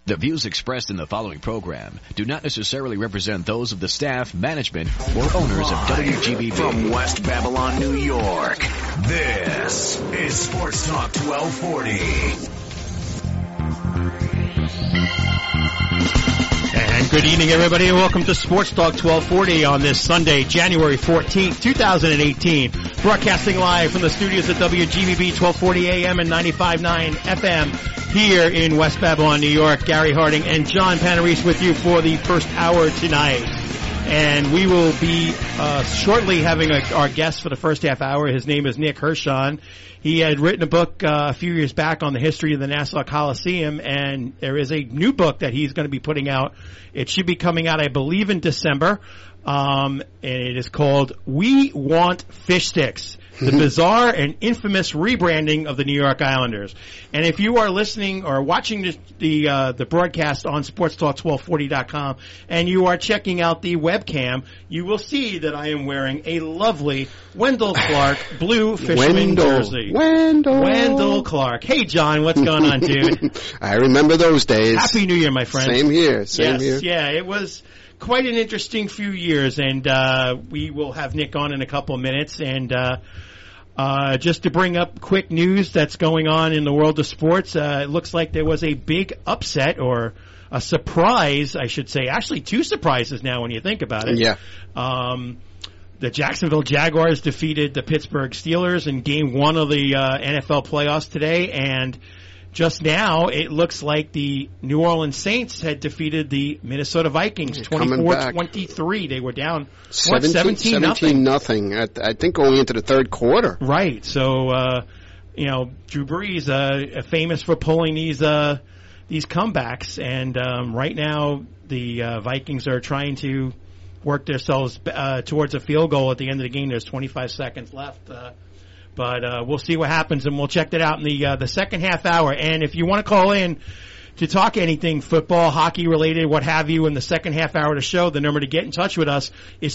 The views expressed in the following program do not necessarily represent those of the staff, management, or owners of WGBB. From West Babylon, New York, this is Sports Talk 1240. And good evening, everybody, and welcome to Sports Talk 1240 on this Sunday, January 14th, 2018. Broadcasting live from the studios at WGBB 1240 AM and 95.9 FM here in West Babylon, New York. Gary Harding and John Panarese with you for the first hour tonight. And we will be shortly having our guest for the first half hour. His name is Nick Hirshon. He had written a book a few years back on the history of the Nassau Coliseum, and there is a new book that he's going to be putting out. It should be coming out, I believe, in December. And it is called We Want Fish Sticks, the bizarre and infamous rebranding of the New York Islanders. And if you are listening or watching the broadcast on sportstalk1240.com and you are checking out the webcam, you will see that I am wearing a lovely Wendell Clark blue fisherman jersey. Wendell Clark. Hey, John, what's going on, dude? I remember those days. Happy New Year, my friend. Same here. Here. Yeah, it was quite an interesting few years, and we will have Nick on in a couple of minutes. And just to bring up quick news that's going on in the world of sports, it looks like there was a big upset, or a surprise, I should say. Actually, two surprises now when you think about it. Yeah. The Jacksonville Jaguars defeated the Pittsburgh Steelers in Game 1 of the NFL playoffs today, and just now, it looks like the New Orleans Saints had defeated the Minnesota Vikings 24-23. They were down 17-0. I think going into the third quarter. Right. So, Drew Brees, famous for pulling these comebacks, and right now the Vikings are trying to work themselves towards a field goal at the end of the game. There's 25 seconds left. But we'll see what happens, and we'll check that out in the second half hour. And if you want to call in to talk anything football, hockey related, what have you, in the second half hour of the show, the number to get in touch with us is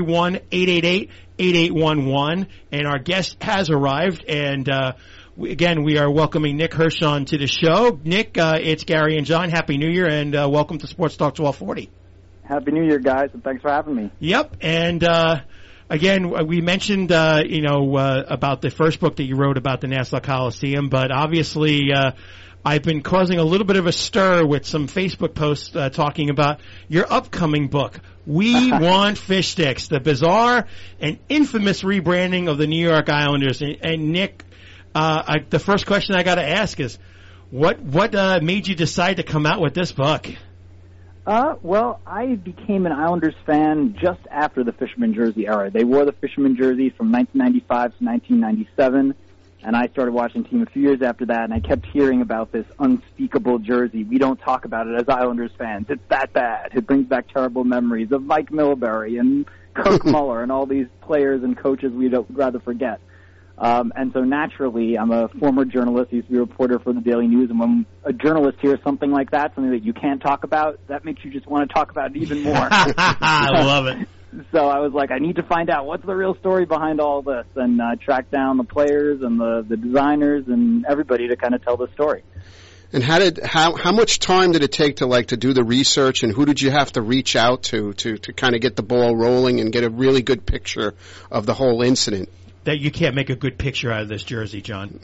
631-888-8811. And our guest has arrived, and again, we are welcoming Nick Hirshon to the show. Nick, it's Gary and John. Happy New Year, and welcome to Sports Talk 1240. Happy New Year, guys, and thanks for having me. Yep, and again, we mentioned, about the first book that you wrote about the Nassau Coliseum, but obviously, I've been causing a little bit of a stir with some Facebook posts talking about your upcoming book, We Want Fish Sticks, the bizarre and infamous rebranding of the New York Islanders. And Nick, the first question I got to ask is, what made you decide to come out with this book? Well, I became an Islanders fan just after the Fisherman jersey era. They wore the Fisherman jerseys from 1995 to 1997, and I started watching the team a few years after that, and I kept hearing about this unspeakable jersey. We don't talk about it as Islanders fans. It's that bad. It brings back terrible memories of Mike Milbury and Kirk Muller and all these players and coaches we'd rather forget. And so naturally, I'm a former journalist, used to be a reporter for the Daily News, and when a journalist hears something like that, something that you can't talk about, that makes you just want to talk about it even more. I love it. So I was like, I need to find out what's the real story behind all this, and track down the players and the designers and everybody to kind of tell the story. And how much time did it take to do the research, and who did you have to reach out to kind of get the ball rolling and get a really good picture of the whole incident? That you can't make a good picture out of this jersey, John.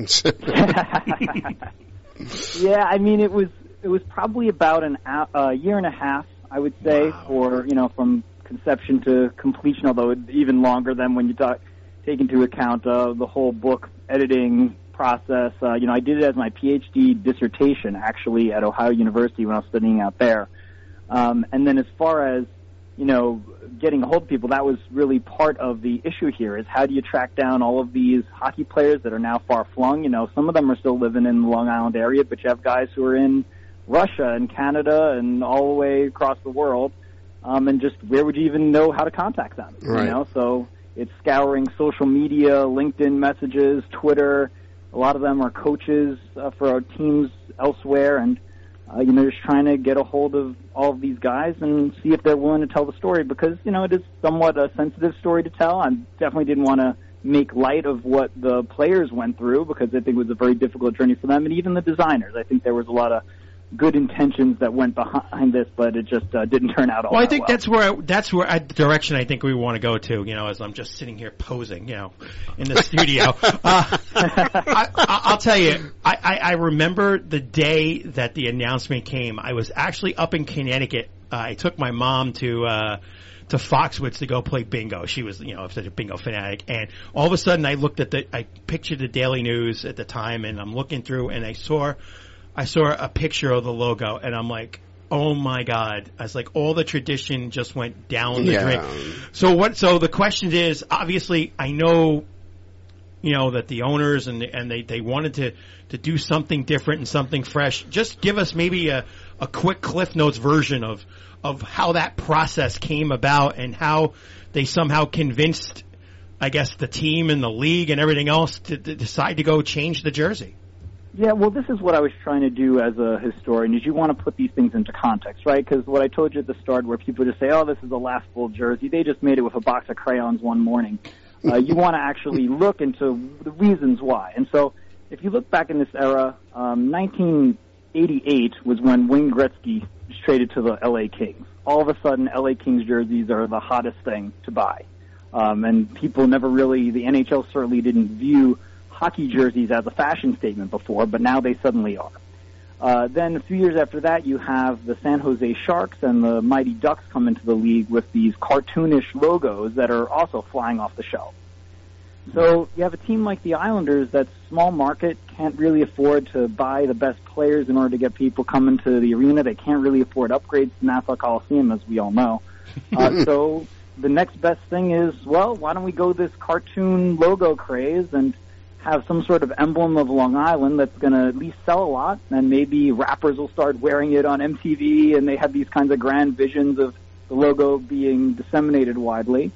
Yeah, I mean, it was probably about a year and a half, I would say, or from conception to completion. Although it's even longer than when you take into account the whole book editing process. I did it as my PhD dissertation actually at Ohio University when I was studying out there. And then as far as getting a hold of people, that was really part of the issue here, is how do you track down all of these hockey players that are now far-flung? Some of them are still living in the Long Island area, but you have guys who are in Russia and Canada and all the way across the world, and just where would you even know how to contact them? Right. So it's scouring social media, LinkedIn messages, Twitter. A lot of them are coaches for our teams elsewhere, and just trying to get a hold of all of these guys and see if they're willing to tell the story, because, it is somewhat a sensitive story to tell. I definitely didn't want to make light of what the players went through, because I think it was a very difficult journey for them, and even the designers. I think there was a lot of good intentions that went behind this, but it just didn't turn out all well. I that think well. that's where the direction I think we want to go to. As I'm just sitting here posing, in the studio. I'll tell you, I remember the day that the announcement came. I was actually up in Connecticut. I took my mom to Foxwoods to go play bingo. She was, such a bingo fanatic. And all of a sudden I pictured the Daily News at the time, and I'm looking through, and I saw a picture of the logo, and I'm like, oh my God. I was like, all the tradition just went down the drain. So the question is, obviously, I know, that the owners and they wanted to do something different and something fresh. Just give us maybe a quick Cliff Notes version of how that process came about and how they somehow convinced, I guess, the team and the league and everything else to decide to go change the jersey. Yeah, well, this is what I was trying to do as a historian, is you want to put these things into context, right? Because what I told you at the start, where people just say, oh, this is the last full jersey, they just made it with a box of crayons one morning. You want to actually look into the reasons why. And so if you look back in this era, 1988 was when Wayne Gretzky was traded to the L.A. Kings. All of a sudden, L.A. Kings jerseys are the hottest thing to buy. And people never really, the NHL certainly didn't view hockey jerseys as a fashion statement before, but now they suddenly are. Then a few years after that, you have the San Jose Sharks and the Mighty Ducks come into the league with these cartoonish logos that are also flying off the shelf. So you have a team like the Islanders that's small market, can't really afford to buy the best players in order to get people coming to the arena. They can't really afford upgrades to Nassau Coliseum, as we all know. So the next best thing is, well, why don't we go this cartoon logo craze and have some sort of emblem of Long Island that's going to at least sell a lot, and maybe rappers will start wearing it on MTV, and they have these kinds of grand visions of the logo being disseminated widely.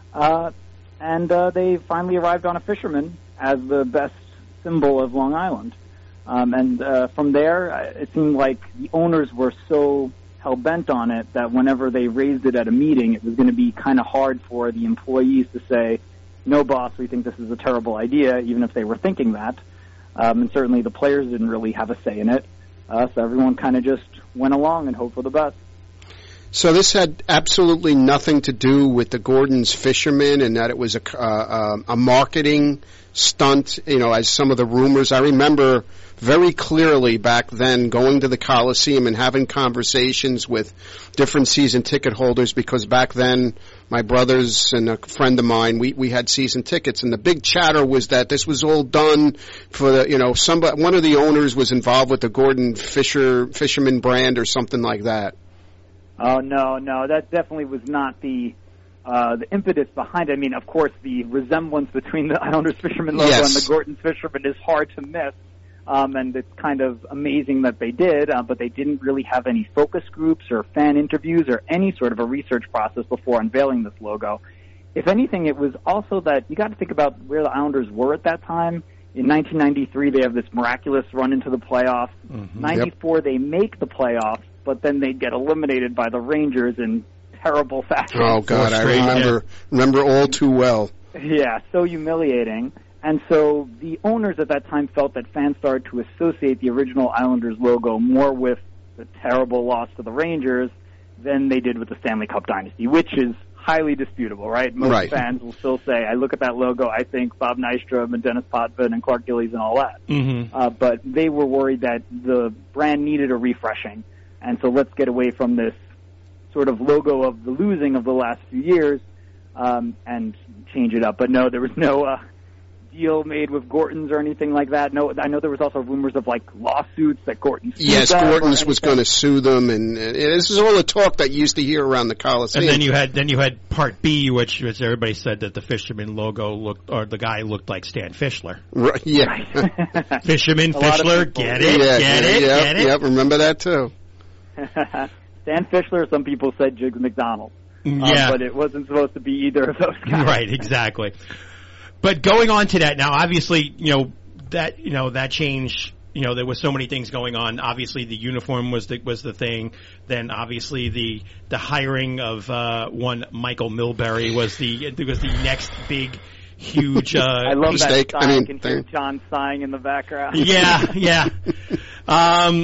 And they finally arrived on a fisherman as the best symbol of Long Island. And from there, it seemed like the owners were so hell-bent on it that whenever they raised it at a meeting, it was going to be kind of hard for the employees to say, no, boss, we think this is a terrible idea, even if they were thinking that. And certainly the players didn't really have a say in it. So everyone kind of just went along and hoped for the best. So this had absolutely nothing to do with the Gordon's Fishermen, and that it was a marketing stunt, as some of the rumors. I remember very clearly back then going to the Coliseum and having conversations with different season ticket holders, because back then my brothers and a friend of mine, we had season tickets, and the big chatter was that this was all done for the, one of the owners was involved with the Gordon Fisherman brand or something like that. Oh, no, that definitely was not the impetus behind it. I mean, of course, the resemblance between the Islanders Fisherman logo and the Gordon's Fisherman is hard to miss, and it's kind of amazing that they did, but they didn't really have any focus groups or fan interviews or any sort of a research process before unveiling this logo. If anything, it was also that you got to think about where the Islanders were at that time. In 1993, they have this miraculous run into the playoffs. 94, they make the playoffs, but then they get eliminated by the Rangers in terrible fashion. Oh, God, I remember all too well. Yeah, so humiliating. And so the owners at that time felt that fans started to associate the original Islanders logo more with the terrible loss to the Rangers than they did with the Stanley Cup dynasty, which is highly disputable, right? Most fans will still say, I look at that logo, I think Bob Nystrom and Dennis Potvin and Clark Gillies and all that. But they were worried that the brand needed a refreshing. And so let's get away from this sort of logo of the losing of the last few years and change it up. But no, there was no deal made with Gorton's or anything like that. No, I know there was also rumors of like lawsuits that Gorton's sued Yes, Gorton's was going to sue them, and this is all the talk that you used to hear around the Coliseum. And then you had Part B, which everybody said that the Fisherman logo looked, or the guy looked like Stan Fischler. Right, yeah. Fisherman, Fischler, get it? Yep, remember that too. Stan Fischler, some people said Jiggs McDonald. But it wasn't supposed to be either of those guys. Right, exactly. But going on to that now, obviously, that change, there was so many things going on. Obviously, the uniform was the thing. Then, obviously, the hiring of one Michael Milbury was the next big, huge. I love that sign. I can hear John sighing in the background. Yeah.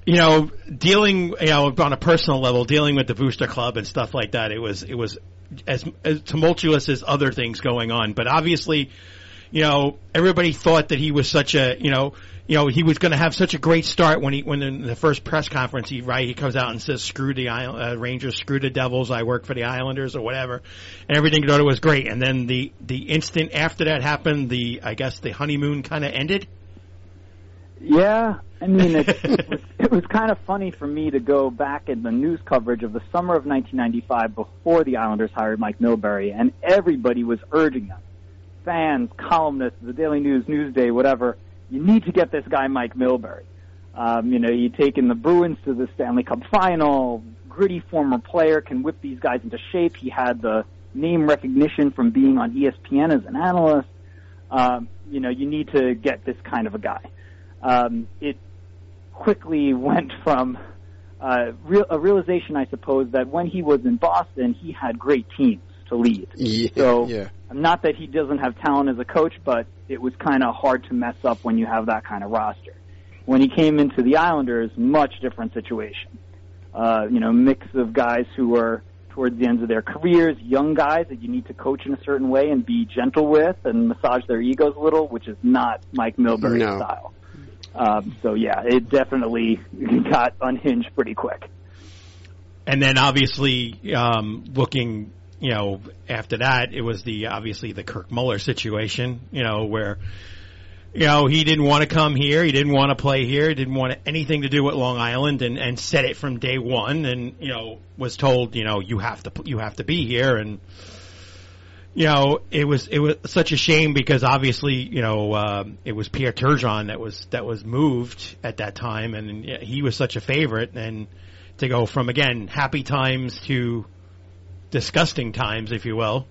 dealing, on a personal level, dealing with the Booster Club and stuff like that, it was as tumultuous as other things going on. But obviously, everybody thought that he was such a, he was going to have such a great start when in the first press conference, he comes out and says, screw the Rangers, screw the Devils, I work for the Islanders or whatever, and everything thought it was great. And then the instant after that happened, I guess the honeymoon kind of ended. Yeah, I mean, it was kind of funny for me to go back in the news coverage of the summer of 1995 before the Islanders hired Mike Milbury, and everybody was urging them, fans, columnists, the Daily News, Newsday, whatever, you need to get this guy Mike Milbury. He'd taken the Bruins to the Stanley Cup final, gritty former player, can whip these guys into shape. He had the name recognition from being on ESPN as an analyst. You need to get this kind of a guy. It quickly went from a realization, I suppose, that when he was in Boston, he had great teams to lead. Yeah. Not that he doesn't have talent as a coach, but it was kind of hard to mess up when you have that kind of roster. When he came into the Islanders, much different situation. Mix of guys who were towards the ends of their careers, young guys that you need to coach in a certain way and be gentle with and massage their egos a little, which is not Mike Milbury's style. It definitely got unhinged pretty quick. And then obviously, looking, after that, it was obviously the Kirk Muller situation, where, he didn't want to come here, he didn't want to play here, he didn't want anything to do with Long Island, and said it from day one, and, was told, you have to be here, and, it was such a shame because obviously, it was Pierre Turgeon that was moved at that time, and he was such a favorite, and to go from, again, happy times to disgusting times, if you will.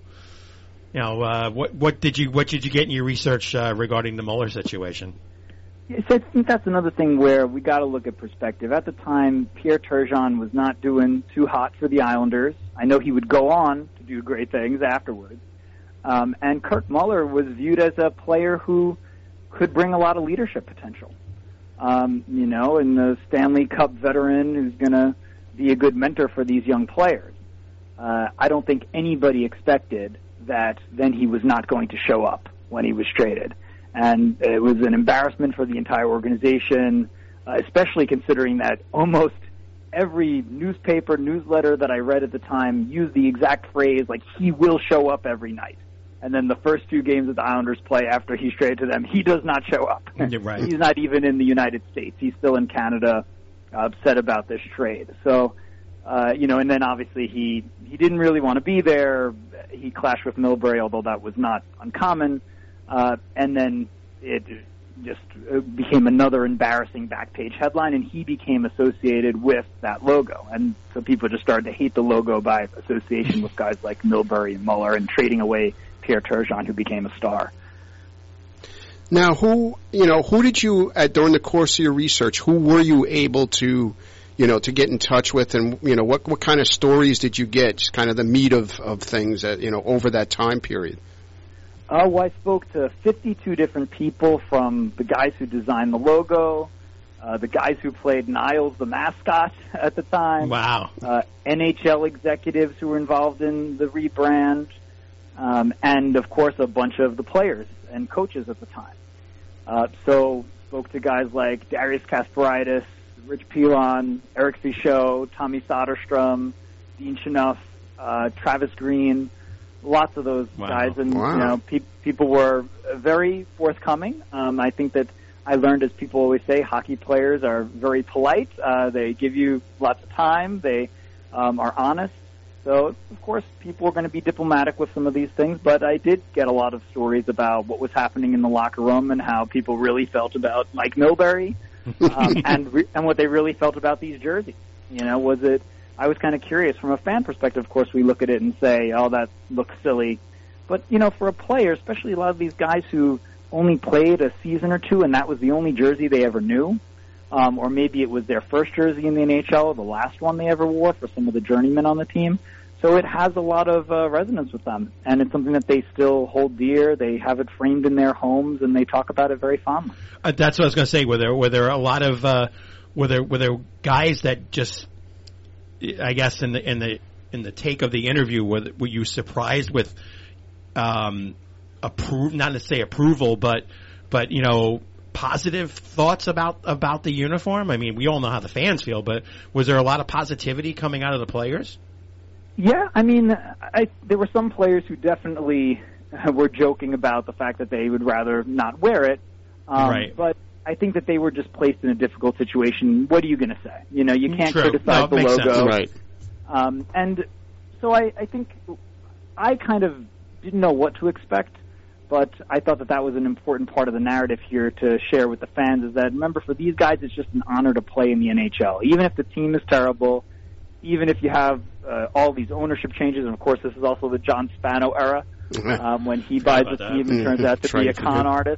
What did you get in your research regarding the Muller situation? Yes, I think that's another thing where we got to look at perspective. At the time, Pierre Turgeon was not doing too hot for the Islanders. I know he would go on to do great things afterwards. And Kirk Muller was viewed as a player who could bring a lot of leadership potential. And the Stanley Cup veteran who's going to be a good mentor for these young players. I don't think anybody expected that then he was not going to show up when he was traded. And it was an embarrassment for the entire organization, especially considering that almost every newsletter that I read at the time used the exact phrase, like, he will show up every night. And then the first 2 games that the Islanders play after he's traded to them, he does not show up. Right. He's not even in the United States. He's still in Canada, upset about this trade. So, and then obviously he didn't really want to be there. He clashed with Milbury, although that was not uncommon. And then it just became another embarrassing back page headline, and he became associated with that logo. And so people just started to hate the logo by association with guys like Milbury and Muller, and trading away Pierre Turgeon, who became a star. Now, who did you, during the course of your research, who were you able to, to get in touch with, and, what kind of stories did you get, just kind of the meat of things, over that time period? I spoke to 52 different people, from the guys who designed the logo, the guys who played Niles, the mascot at the time. Wow. NHL executives who were involved in the rebrand, and, of course, a bunch of the players and coaches at the time. So spoke to guys like Darius Kasparaitis, Rich Pilon, Eric Fichot, Tommy Soderstrom, Dean Chenough, Travis Green, lots of those guys. And, people were very forthcoming. I think that I learned, as people always say, hockey players are very polite. They give you lots of time. They are honest. So, of course, people are going to be diplomatic with some of these things, but I did get a lot of stories about what was happening in the locker room and how people really felt about Mike Milbury, and what they really felt about these jerseys. I was kind of curious. From a fan perspective, of course, we look at it and say, oh, that looks silly. But, for a player, especially a lot of these guys who only played a season or two and that was the only jersey they ever knew, or maybe it was their first jersey in the NHL or the last one they ever wore for some of the journeymen on the team. So it has a lot of resonance with them, and it's something that they still hold dear. They have it framed in their homes, and they talk about it very fondly. That's what I was going to say. Were there a lot of were there guys that just, I guess in the take of the interview, were you surprised with not to say approval, but positive thoughts about the uniform? I mean, we all know how the fans feel, but was there a lot of positivity coming out of the players? Yeah, I mean, there were some players who definitely were joking about the fact that they would rather not wear it. Right. But I think that they were just placed in a difficult situation. What are you going to say? You can't True. criticize the logo. Sense. Right. And so I think I kind of didn't know what to expect, but I thought that was an important part of the narrative here to share with the fans, is that, remember, for these guys, it's just an honor to play in the NHL. Even if the team is terrible, even if you have all these ownership changes, and of course this is also the John Spano era, when he buys the team and turns out to be a con artist.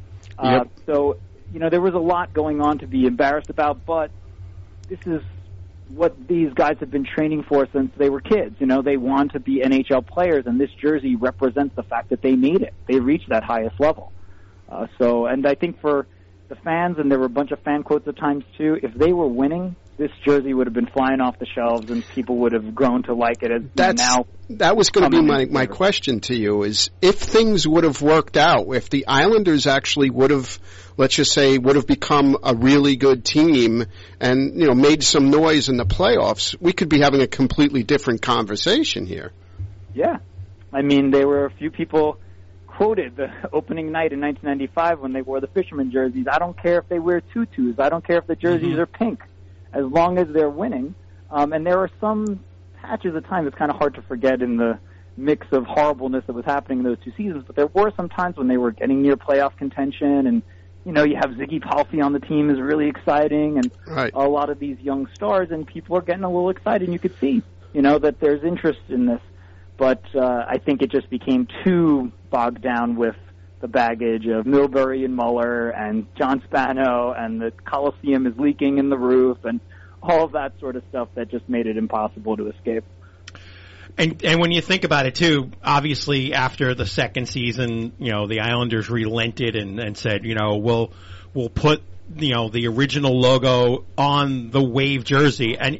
So, there was a lot going on to be embarrassed about, but this is what these guys have been training for since they were kids. They want to be NHL players, and this jersey represents the fact that they made it. They reached that highest level. And I think for the fans, and there were a bunch of fan quotes at times too, if they were winning, this jersey would have been flying off the shelves, and people would have grown to like it. That was going to be my question to you, is if things would have worked out, if the Islanders actually would have, let's just say, would have become a really good team and, made some noise in the playoffs, we could be having a completely different conversation here. Yeah. I mean, there were a few people quoted the opening night in 1995 when they wore the fisherman jerseys. I don't care if they wear tutus. I don't care if the jerseys are pink, as long as they're winning. And there are some patches of time, it's kind of hard to forget in the mix of horribleness that was happening in those two seasons, but there were some times when they were getting near playoff contention, and you have Ziggy Palffy on the team is really exciting, and a lot of these young stars, and people are getting a little excited, and you could see, that there's interest in this. But I think it just became too bogged down with the baggage of Milbury and Muller and John Spano, and the Coliseum is leaking in the roof, and all of that sort of stuff that just made it impossible to escape. And when you think about it too, obviously after the second season, the Islanders relented and said, we'll put the original logo on the Wave jersey. And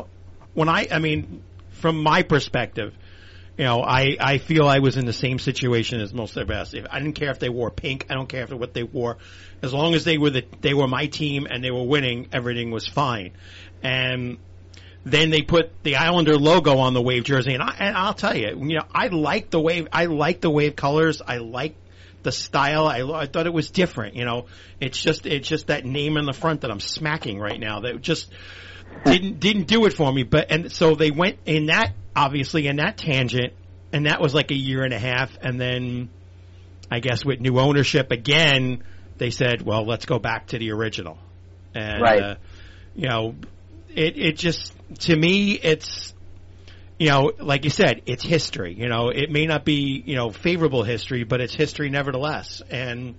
when from my perspective, I feel I was in the same situation as most of the rest. I didn't care if they wore pink. I don't care what they wore. As long as they were my team and they were winning, everything was fine. And then they put the Islander logo on the Wave jersey, and I'll tell you, I like the Wave. I like the Wave colors. I like the style. I thought it was different. It's just that name in the front that I'm smacking right now that just didn't do it for me. And so they went in that tangent, and that was like a year and a half, and then I guess with new ownership again, they said, well, let's go back to the original. And it just, to me, it's, like you said, it's history. It may not be, favorable history, but it's history nevertheless. And,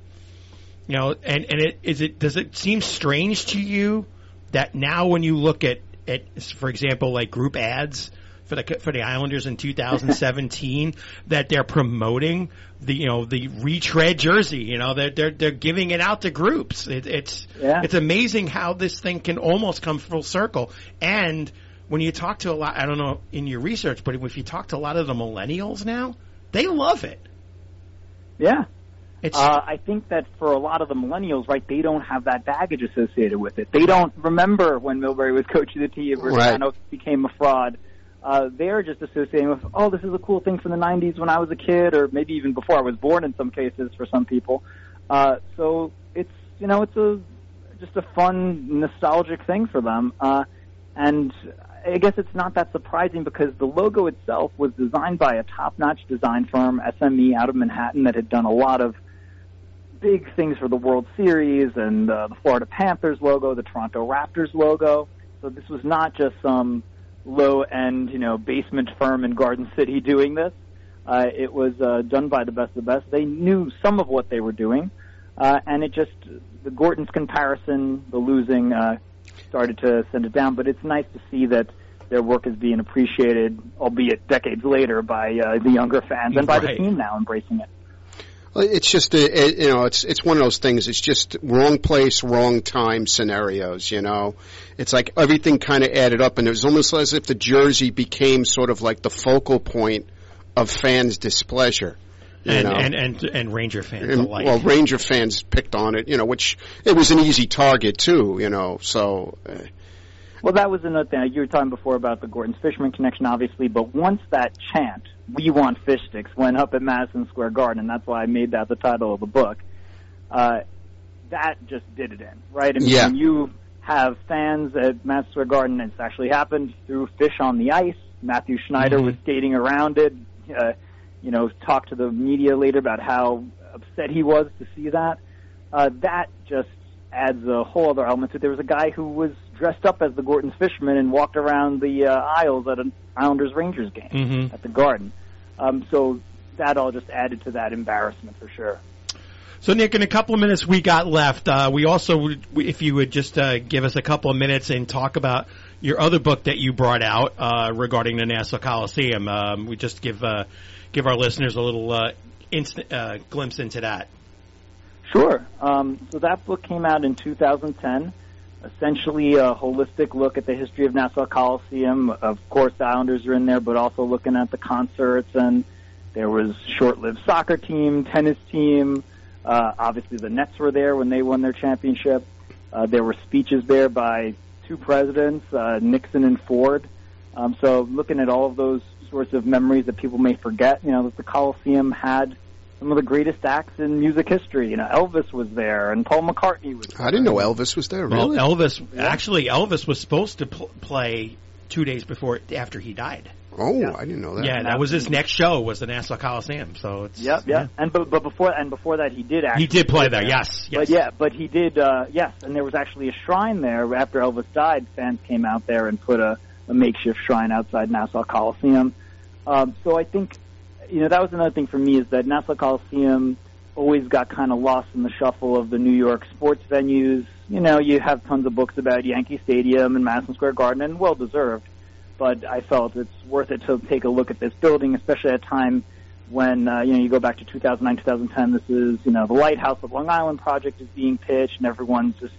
does it seem strange to you that now when you look at, for example, like group ads for the Islanders in 2017, that they're promoting the retread jersey? They're giving it out to groups. It's amazing how this thing can almost come full circle. And when you talk to a lot, I don't know in your research, but if you talk to a lot of the millennials now, they love it. Yeah. I think that for a lot of the millennials, right, they don't have that baggage associated with it. They don't remember when Milbury was coaching the team or Spano became a fraud. They're just associating with, this is a cool thing from the 90s when I was a kid, or maybe even before I was born in some cases for some people. So it's, it's just a fun, nostalgic thing for them. And I guess it's not that surprising because the logo itself was designed by a top-notch design firm, SME, out of Manhattan, that had done a lot of big things for the World Series and the Florida Panthers logo, the Toronto Raptors logo. So this was not just some low-end, basement firm in Garden City doing this. It was done by the best of the best. They knew some of what they were doing, and it just, the Gorton's comparison, the losing, started to send it down. But it's nice to see that their work is being appreciated, albeit decades later, by the younger fans and by the team now embracing it. Well, it's just it's one of those things. It's just wrong place, wrong time scenarios. It's like everything kind of added up, and it was almost as if the jersey became sort of like the focal point of fans' displeasure. And Ranger fans alike. Well, Ranger fans picked on it, which it was an easy target too. So. Well, that was another thing. You were talking before about the Gordons-Fisherman connection, obviously, but once that chant, "We want fish sticks," went up at Madison Square Garden, and that's why I made that the title of the book, that just did it in, right? I mean, when you have fans at Madison Square Garden, it's actually happened, threw fish on the ice. Matthew Schneider was skating around it, talked to the media later about how upset he was to see that. That just adds a whole other element to it. There was a guy who was dressed up as the Gordon's Fisherman and walked around the aisles at an Islanders-Rangers game at the Garden. So that all just added to that embarrassment for sure. So, Nick, in a couple of minutes we got left, we also, if you would just give us a couple of minutes and talk about your other book that you brought out regarding the Nassau Coliseum. We just give our listeners a little glimpse into that. Sure. So that book came out in 2010, essentially a holistic look at the history of Nassau Coliseum. Of course, the Islanders are in there, but also looking at the concerts, and there was short-lived soccer team, tennis team. Obviously, the Nets were there when they won their championship. There were speeches there by two presidents, Nixon and Ford. So looking at all of those sorts of memories that people may forget, that the Coliseum had some of the greatest acts in music history. Elvis was there, and Paul McCartney was there. I didn't know Elvis was there, really. Well, Elvis was supposed to play 2 days after he died. Oh, yeah. I didn't know that. Yeah, that was his next show, was the Nassau Coliseum. So it's yeah. And but before that, he did actually. He did play there. Yes. But he did. Yes, and there was actually a shrine there after Elvis died. Fans came out there and put a makeshift shrine outside Nassau Coliseum. So I think, that was another thing for me, is that Nassau Coliseum always got kind of lost in the shuffle of the New York sports venues. You have tons of books about Yankee Stadium and Madison Square Garden, and well deserved. But I felt it's worth it to take a look at this building, especially at a time when, you go back to 2009, 2010, this is, the Lighthouse of Long Island project is being pitched, and everyone's just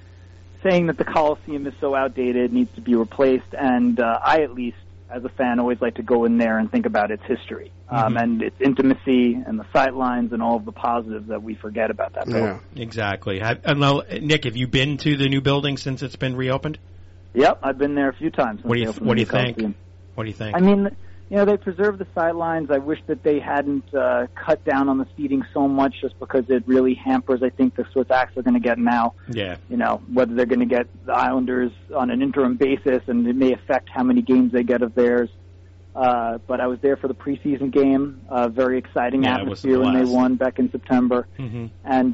saying that the Coliseum is so outdated, needs to be replaced, and I, at least, as a fan, always like to go in there and think about its history, and its intimacy, and the sight lines, and all of the positives that we forget about that building. Yeah, exactly. Nick, have you been to the new building since it's been reopened? Yep, I've been there a few times. What do you think? What do you think? I mean, they preserved the sidelines. I wish that they hadn't cut down on the seating so much, just because it really hampers, I think, the sorts of acts they're going to get now. Yeah. Whether they're going to get the Islanders on an interim basis, and it may affect how many games they get of theirs. But I was there for the preseason game. Very exciting atmosphere when they won back in September. And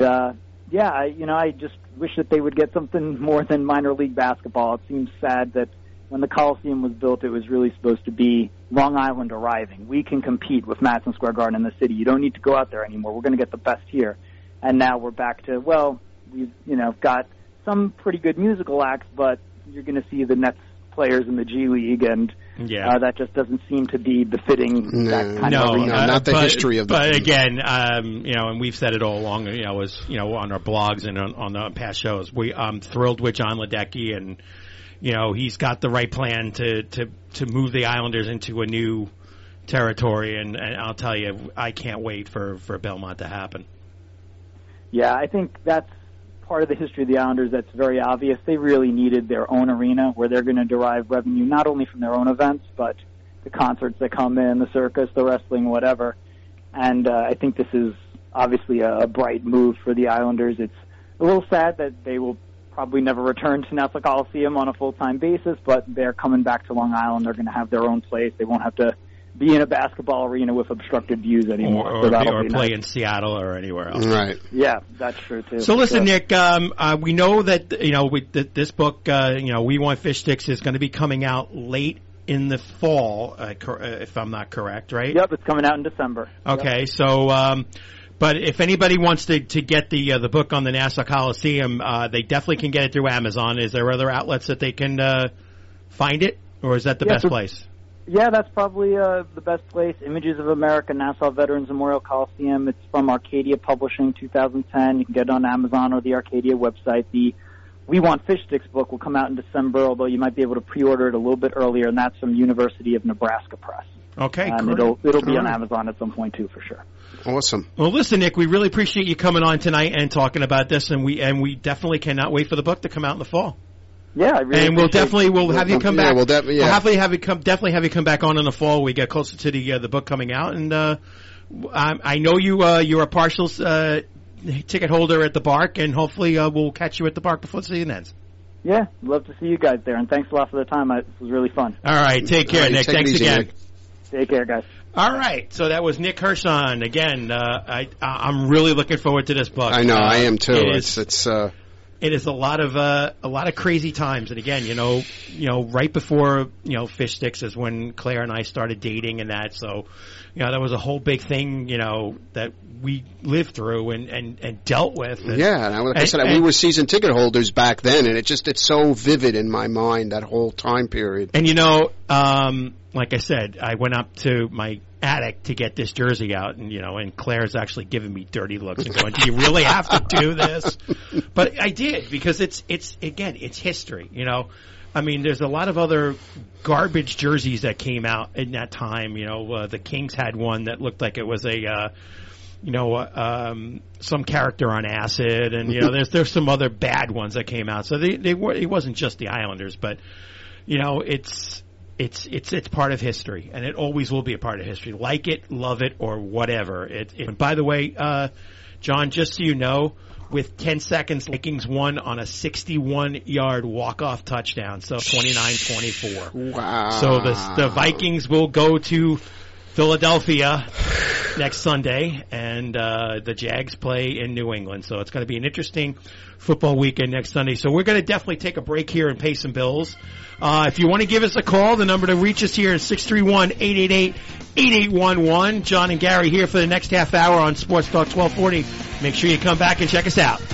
I just wish that they would get something more than minor league basketball. It seems sad that when the Coliseum was built, it was really supposed to be Long Island arriving. We can compete with Madison Square Garden in the city. You don't need to go out there anymore. We're going to get the best here. And now we're back to, we've got some pretty good musical acts, but you're going to see the Nets players in the G League, and that just doesn't seem to be befitting that kind of arena. Not the history of the But again, and we've said it all along, on our blogs and on the past shows, I'm thrilled with John Ledecky, and he's got the right plan to move the Islanders into a new territory, and I'll tell you, I can't wait for Belmont to happen. Yeah, I think that's part of the history of the Islanders that's very obvious. They really needed their own arena where they're going to derive revenue not only from their own events, but the concerts that come in, the circus, the wrestling, whatever. And I think this is obviously a bright move for the Islanders. It's a little sad that they will probably never return to Nassau Coliseum on a full-time basis, but they're coming back to Long Island. They're going to have their own place. They won't have to be in a basketball arena with obstructed views anymore. Or play in Seattle or anywhere else. Right. Yeah, that's true, too. So listen, Nick, we know that, this book, We Want Fish Sticks, is going to be coming out late in the fall, if I'm not correct, right? Yep, it's coming out in December. Okay, so... but if anybody wants to get the book on the Nassau Coliseum, they definitely can get it through Amazon. Is there other outlets that they can find it, or is that the best place? Yeah, that's probably the best place. Images of America, Nassau Veterans Memorial Coliseum. It's from Arcadia Publishing, 2010. You can get it on Amazon or the Arcadia website. The We Want Fish Sticks book will come out in December, although you might be able to pre-order it a little bit earlier, and that's from University of Nebraska Press. Okay, and cool. it'll be on Amazon at some point too, for sure. Awesome. Well, listen, Nick, we really appreciate you coming on tonight and talking about this, and we definitely cannot wait for the book to come out in the fall. Yeah, I really. And we'll have you come back. We'll definitely have you come back on in the fall. We get closer to the book coming out, and I know you're a partial ticket holder at the Bark, and hopefully we'll catch you at the Bark before the season ends. Yeah, love to see you guys there, and thanks a lot for the time. This was really fun. All right, take care, Nick. Thanks again. Nick. Take care, guys. All right, so that was Nick Hirshon. Again, I'm really looking forward to this book. I know, I am too. It is a lot of crazy times, and again, right before Fish Sticks is when Claire and I started dating, and that. So, that was a whole big thing, that we lived through and dealt with. And, like I said, we were season ticket holders back then, and it's so vivid in my mind, that whole time period. And like I said, I went up to my attic to get this jersey out, and Claire's actually giving me dirty looks and going, "Do you really have to do this?" But I did, because it's history. I mean, there's a lot of other garbage jerseys that came out in that time. The Kings had one that looked like it was some character on acid, and there's some other bad ones that came out. So it wasn't just the Islanders, but It's part of history, and it always will be a part of history. Like it, love it, or whatever. And by the way, John, just so you know, with 10 seconds, Vikings won on a 61-yard walk-off touchdown, so 29-24. Wow. So the Vikings will go to Philadelphia next Sunday, and the Jags play in New England. So it's going to be an interesting football weekend next Sunday. So we're going to definitely take a break here and pay some bills. If you want to give us a call, the number to reach us here is 631-888-8811. John and Gary here for the next half hour on Sports Talk 1240. Make sure you come back and check us out.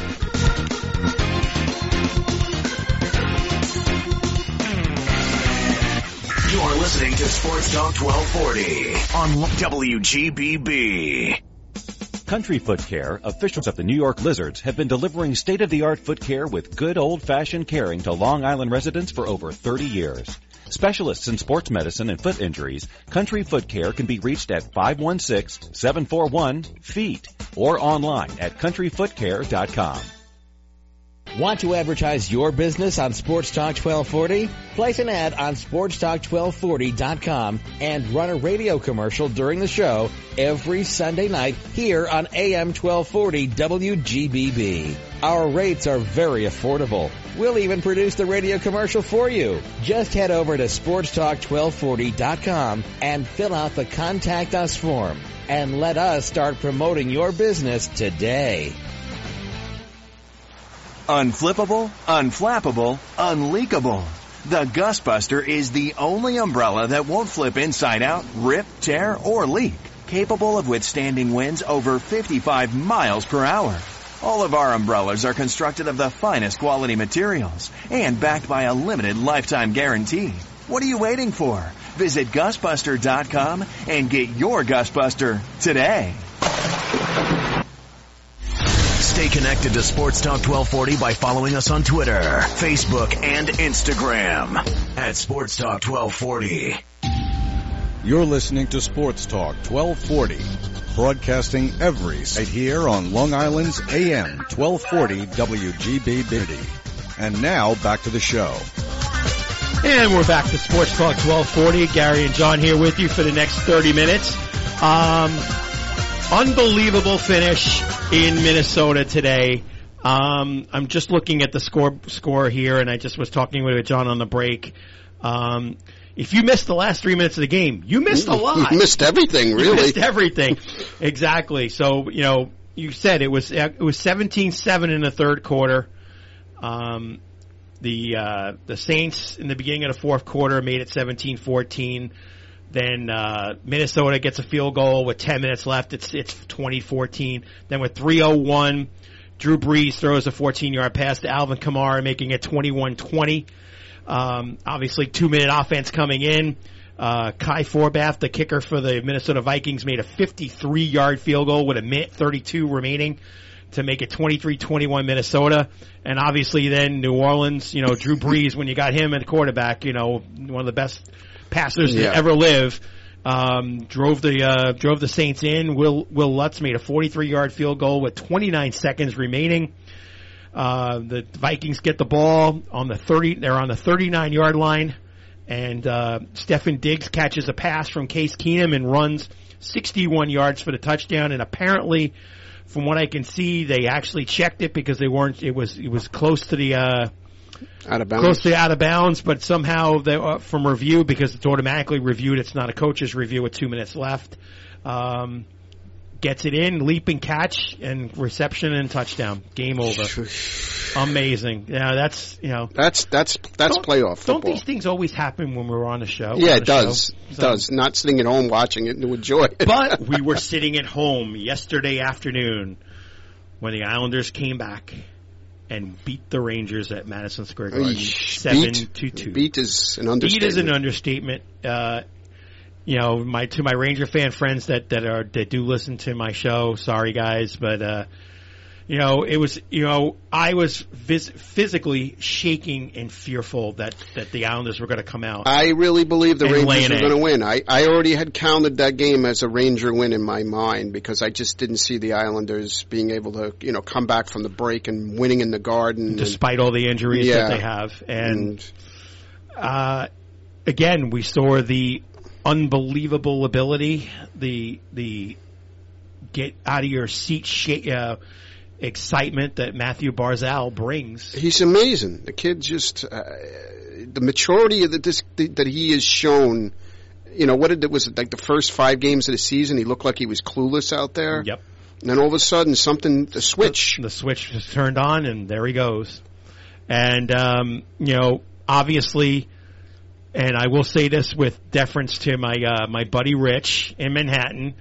You're listening to Sports Talk 1240 on WGBB. Country Foot Care, officials of the New York Lizards, have been delivering state-of-the-art foot care with good old-fashioned caring to Long Island residents for over 30 years. Specialists in sports medicine and foot injuries, Country Foot Care can be reached at 516-741-FEET or online at countryfootcare.com. Want to advertise your business on Sports Talk 1240? Place an ad on sportstalk1240.com and run a radio commercial during the show every Sunday night here on AM 1240 WGBB. Our rates are very affordable. We'll even produce the radio commercial for you. Just head over to sportstalk1240.com and fill out the Contact Us form and let us start promoting your business today. Unflippable, unflappable, unleakable. The Gustbuster is the only umbrella that won't flip inside out, rip, tear, or leak. Capable of withstanding winds over 55 miles per hour. All of our umbrellas are constructed of the finest quality materials and backed by a limited lifetime guarantee. What are you waiting for? Visit GusBuster.com and get your Gustbuster today. Stay connected to Sports Talk 1240 by following us on Twitter, Facebook, and Instagram at Sports Talk 1240. You're listening to Sports Talk 1240, broadcasting every night here on Long Island's AM 1240 WGBB. And now back to the show. And we're back to Sports Talk 1240. Gary and John here with you for the next 30 minutes. Unbelievable finish in Minnesota today. I'm just looking at the score here, and I just was talking with John on the break. If you missed the last 3 minutes of the game, you missed a lot. You missed everything, really. You missed everything. Exactly. So, you said it was 17-7 in the third quarter. The Saints in the beginning of the fourth quarter made it 17-14. Then Minnesota gets a field goal with 10 minutes left. It's 20-14. Then with 3:01, Drew Brees throws a 14-yard pass to Alvin Kamara, making it 21-20. Obviously, 2-minute offense coming in. Kai Forbath, the kicker for the Minnesota Vikings, made a 53-yard field goal with a minute 32 remaining to make it 23-21 Minnesota. And obviously then New Orleans, Drew Brees, when you got him at quarterback, one of the best passers to ever live, drove the Saints in. Will Lutz made a 43-yard field goal with 29 seconds remaining. The Vikings get the ball on the 39-yard line. And Stefon Diggs catches a pass from Case Keenum and runs 61 yards for the touchdown. And apparently, from what I can see, they actually checked it because they weren't. It was close to the out of bounds. Close to out of bounds, but somehow they, from review, because it's automatically reviewed. It's not a coach's review with 2 minutes left. Gets it in, leaping catch, and reception and touchdown. Game over. Amazing. Yeah, that's playoff football. Don't these things always happen when we're on the show? Yeah, it does. It does. Not sitting at home watching it to enjoy it. But we were sitting at home yesterday afternoon when the Islanders came back and beat the Rangers at Madison Square Garden 7-2. Beat is an understatement. Beat is an understatement. To my Ranger fan friends that do listen to my show, sorry guys, but it was, I was physically shaking and fearful that the Islanders were going to come out. I really believe the Rangers were going to win. I already had counted that game as a Ranger win in my mind because I just didn't see the Islanders being able to, come back from the break and winning in the Garden. Despite all the injuries that they have. And again, we saw the unbelievable ability, the get out of your seat excitement that Matthew Barzal brings. He's amazing. The kid just the maturity that he has shown. Was it like the first 5 games of the season? He looked like he was clueless out there. Yep. And then all of a sudden, the switch just turned on, and there he goes. And obviously. And I will say this with deference to my buddy Rich in Manhattan.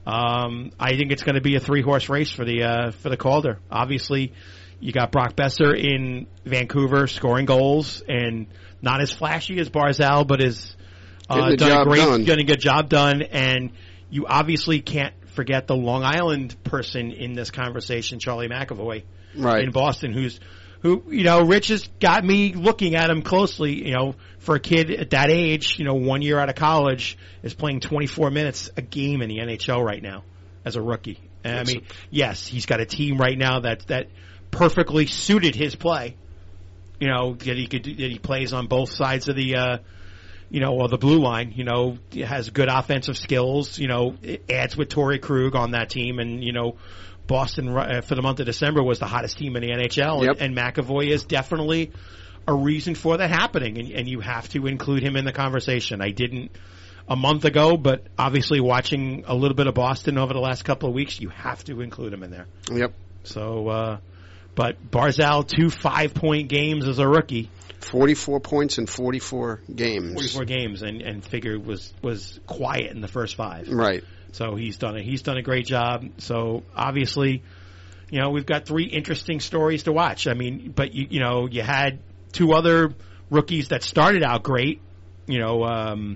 I think it's going to be a 3-horse race for the Calder. Obviously, you got Brock Besser in Vancouver scoring goals and not as flashy as Barzal, but is getting a job done. And you obviously can't forget the Long Island person in this conversation, Charlie McAvoy, in Boston, who Rich has got me looking at him closely, for a kid at that age, 1 year out of college, is playing 24 minutes a game in the NHL right now as a rookie. And yes, he's got a team right now that perfectly suited his play. That he plays on both sides of the, or the blue line. Has good offensive skills. It adds with Torrey Krug on that team, and Boston for the month of December was the hottest team in the NHL, and McAvoy is definitely a reason for that happening, and you have to include him in the conversation. I didn't a month ago, but obviously watching a little bit of Boston over the last couple of weeks, you have to include him in there. Yep. So, but Barzal, 2 5-point games as a rookie. 44 points in 44 games. 44 games, and figure was quiet in the first 5. Right. So he's done a great job. So obviously, we've got 3 interesting stories to watch. I mean, but you had 2 other rookies that started out great. The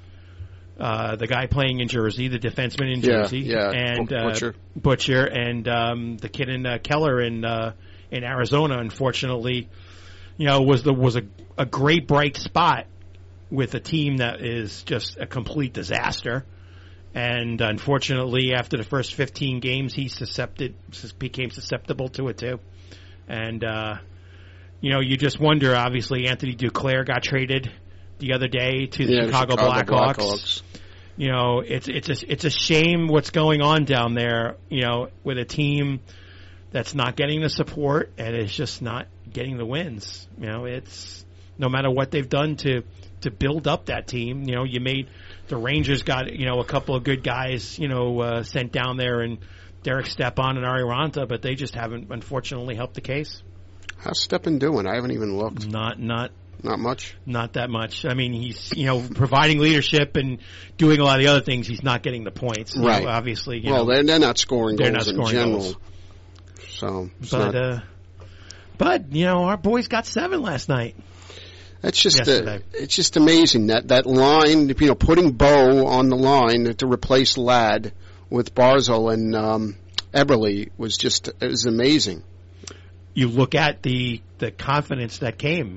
guy playing in Jersey, the defenseman in Jersey, and Butcher, and the kid in Keller in Arizona. Unfortunately, was a great bright spot with a team that is just a complete disaster. And unfortunately, after the first 15 games, he became susceptible to it too. And you just wonder. Obviously, Anthony Duclair got traded the other day to the Chicago Blackhawks. It's a shame what's going on down there. With a team that's not getting the support and is just not getting the wins. It's no matter what they've done to build up that team. You made the Rangers got a couple of good guys sent down there, and Derek Stepan and Ari Ranta, but they just haven't unfortunately helped the case. How's Stepan doing? I haven't even looked. Not much. Not that much. I mean, he's providing leadership and doing a lot of the other things. He's not getting the points. Right. Obviously. They're not scoring goals in general. Goals. So, but our boys got 7 last night. That's just it's just amazing that line, putting Bo on the line to replace Ladd with Barzal and Eberle it was amazing. You look at the confidence that came.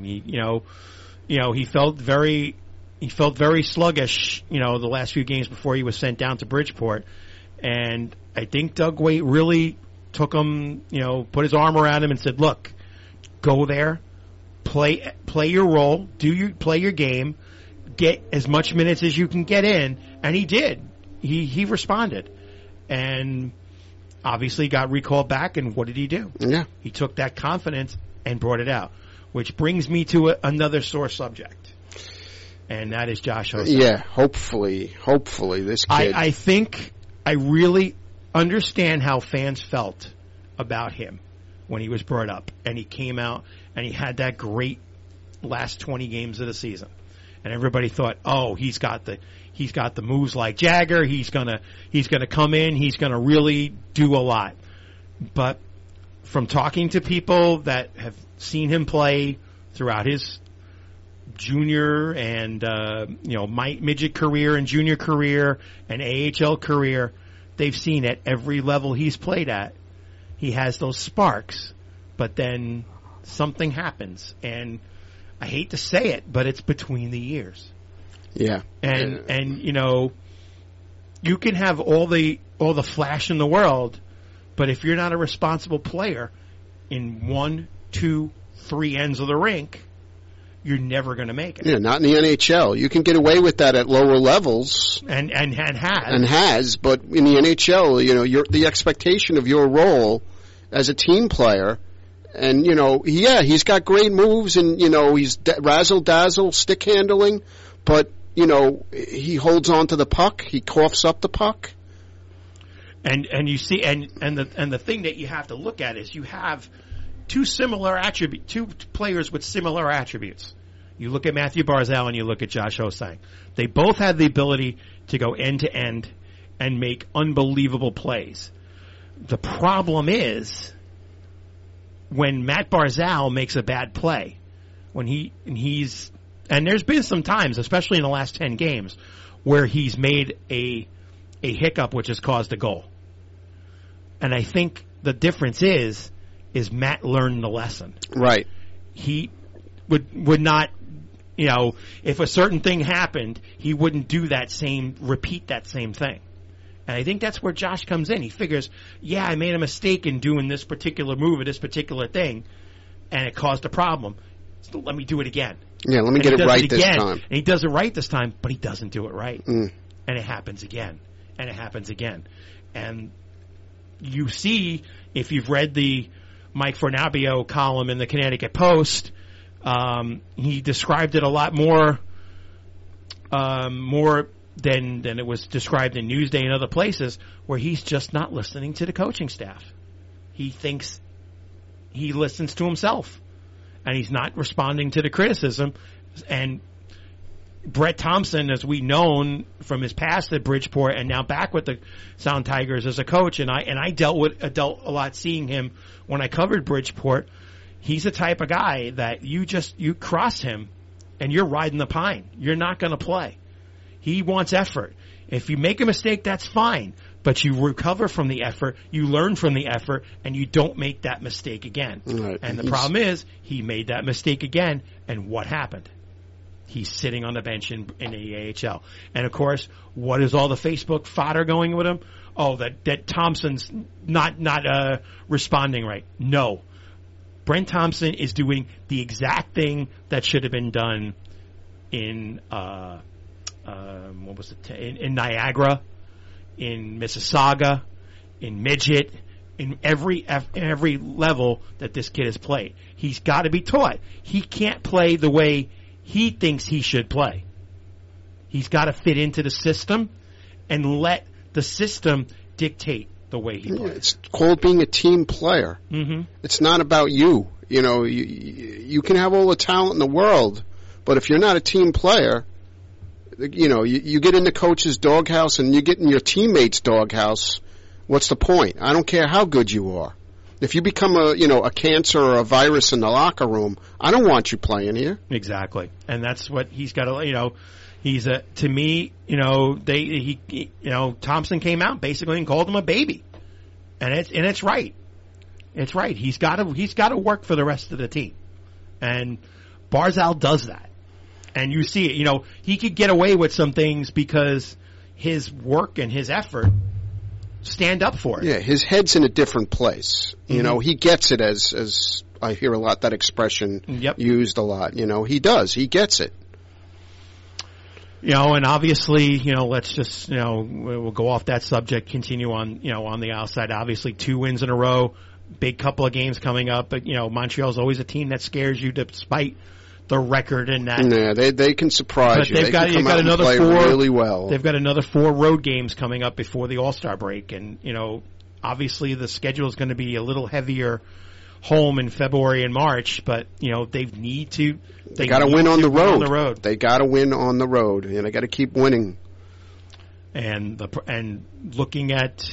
He felt very sluggish, the last few games before he was sent down to Bridgeport. And I think Doug Waite really took him, put his arm around him and said, look, go there, play your role, play your game, get as much minutes as you can get in. And he did. He responded. And obviously got recalled back, and what did he do? Yeah. He took that confidence and brought it out, which brings me to another sore subject, and that is Josh Osai. Yeah, hopefully this kid. I think I really understand how fans felt about him when he was brought up, and he came out and he had that great last 20 games of the season, and everybody thought, oh, he's got the moves like Jagger. He's gonna come in. He's gonna really do a lot. But from talking to people that have seen him play throughout his junior and midget career and junior career and AHL career, they've seen at every level he's played at, he has those sparks. But then something happens, and I hate to say it, but it's between the ears. Yeah. And you can have all the flash in the world, but if you're not a responsible player in 1, 2, 3 ends of the rink, you're never going to make it. Yeah, not in the NHL. You can get away with that at lower levels. And has, but in the NHL, the expectation of your role as a team player, and he's got great moves, and he's razzle dazzle, stick handling, but he holds on to the puck. He coughs up the puck. And you see, and the thing that you have to look at is you have two players with similar attributes. You look at Matthew Barzal and you look at Josh Osai. They both have the ability to go end to end and make unbelievable plays. The problem is when Matt Barzal makes a bad play, and there's been some times, especially in the last 10 games, where he's made a hiccup which has caused a goal. And I think the difference is Matt learned the lesson. Right. He would not, if a certain thing happened, he wouldn't repeat that same thing. And I think that's where Josh comes in. He figures, I made a mistake in doing this particular move or this particular thing, and it caused a problem. So let me do it again. Yeah, let me get it right this time. And he does it right this time, but he doesn't do it right. And it happens again. And it happens again. And you see, if you've read the Mike Fornabio column in the Connecticut Post, he described it a lot more than it was described in Newsday and other places, where he's just not listening to the coaching staff. He thinks he listens to himself, and he's not responding to the criticism. And Brett Thompson, as we known from his past at Bridgeport and now back with the Sound Tigers as a coach, and I dealt a lot seeing him when I covered Bridgeport. He's the type of guy that you cross him and you're riding the pine. You're not going to play. He wants effort. If you make a mistake, that's fine, but you recover from the effort, you learn from the effort, and you don't make that mistake again. Right. And the problem is, he made that mistake again, and what happened? He's sitting on the bench in the AHL. And of course, what is all the Facebook fodder going with him? Oh, that Thompson's not responding right. No. Brent Thompson is doing the exact thing that should have been done in in Niagara, in Mississauga, in Midget, in every level that this kid has played. He's got to be taught. He can't play the way he thinks he should play. He's got to fit into the system and let the system dictate the way he plays. It's called being a team player. Mm-hmm. It's not about you. You can have all the talent in the world, but if you're not a team player, you get in the coach's doghouse and you get in your teammate's doghouse, what's the point? I don't care how good you are. If you become a cancer or a virus in the locker room, I don't want you playing here. Exactly. And that's what he's got to, he's to me, Thompson came out basically and called him a baby. And it's right. It's right. He's got to work for the rest of the team. And Barzal does that. And you see it, he could get away with some things because his work and his effort stand up for it. Yeah, his head's in a different place. He gets it as I hear a lot, that expression used a lot. He does. He gets it. And obviously, let's just, we'll go off that subject, continue on, on the outside. Obviously, 2 wins in a row, big couple of games coming up. But, Montreal's always a team that scares you despite the record and that. Yeah, they can surprise you. They've got another play 4 really well. They've got another 4 road games coming up before the All-Star break, and obviously the schedule is going to be a little heavier home in February and March, but they got to win on the road. They got to win on the road, and they got to keep winning. And looking at